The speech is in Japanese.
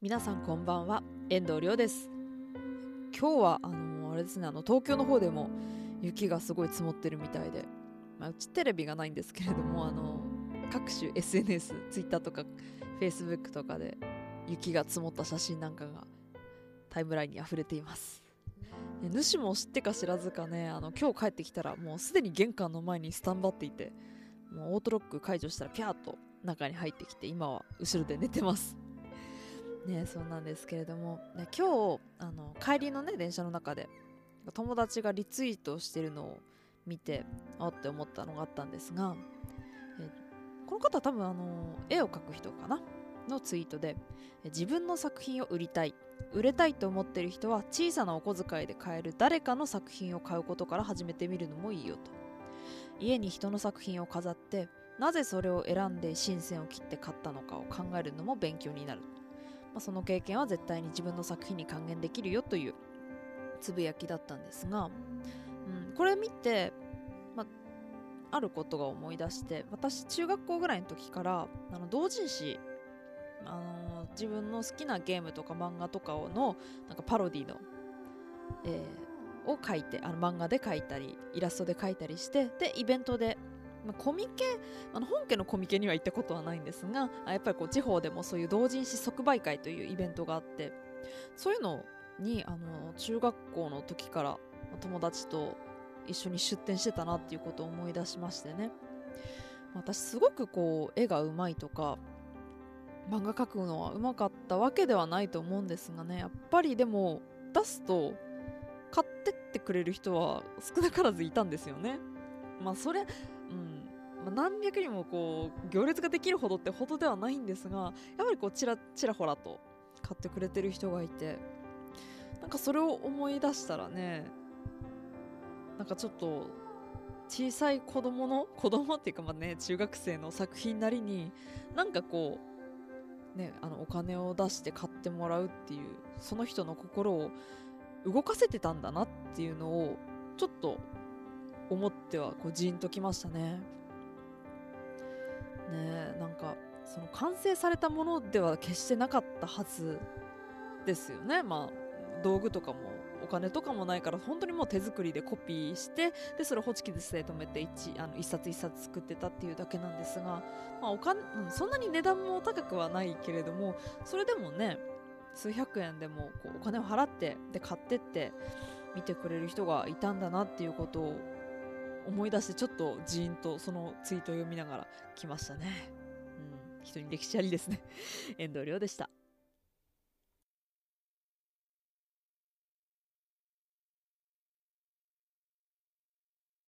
皆さんこんばんは、遠藤亮です。今日はあれですね、東京の方でも雪がすごい積もってるみたいで、うちテレビがないんですけれども、各種 SNS、Twitter とか Facebook とかで雪が積もった写真なんかがタイムラインに溢れています。主も知ってか知らずかね、今日帰ってきたらもうすでに玄関の前にスタンバっていて、もうオートロック解除したらピャーっと中に入ってきて、今は後ろで寝てますね。そうなんですけれども、今日帰りのね電車の中で友達がリツイートしてるのを見てって思ったのがあったんですが、この方は多分絵を描く人かなのツイートで、自分の作品を売りたい、売れたいと思っている人は小さなお小遣いで買える誰かの作品を買うことから始めてみるのもいいよと。家に人の作品を飾ってなぜそれを選んで新線を切って買ったのかを考えるのも勉強になる。その経験は絶対に自分の作品に還元できるよというつぶやきだったんですが、これ見て、あることが思い出して、私中学校ぐらいの時から同人誌、自分の好きなゲームとか漫画とかのなんかパロディの、を書いて漫画で書いたりイラストで書いたりして、でイベントでコミケ、本家のコミケには行ったことはないんですが、やっぱりこう地方でもそういう同人誌即売会というイベントがあって、そういうのに中学校の時から友達と一緒に出展してたなっていうことを思い出しましてね。私すごくこう絵がうまいとか漫画描くのはうまかったわけではないと思うんですがね、やっぱりでも出すと買ってってくれる人は少なからずいたんですよね。それ何百人もこう行列ができるほどってほどではないんですが、やっぱりこうちらほらと買ってくれてる人がいて、なんかそれを思い出したらね、なんかちょっと小さい子供っていうか中学生の作品なりになんかこうね、お金を出して買ってもらうっていう、その人の心を動かせてたんだなっていうのをちょっと思ってはこうジーンときましたね。なんかその完成されたものでは決してなかったはずですよね。道具とかもお金とかもないから、本当にもう手作りでコピーして、でそれをホチキスで留めて一冊一冊作ってたっていうだけなんですが、そんなに値段も高くはないけれども、それでもね数百円でもこうお金を払ってで買ってって見てくれる人がいたんだなっていうことを思い出して、ちょっとジーンとそのツイートを読みながら来ましたね。人に歴史ありですね。遠藤亮でした。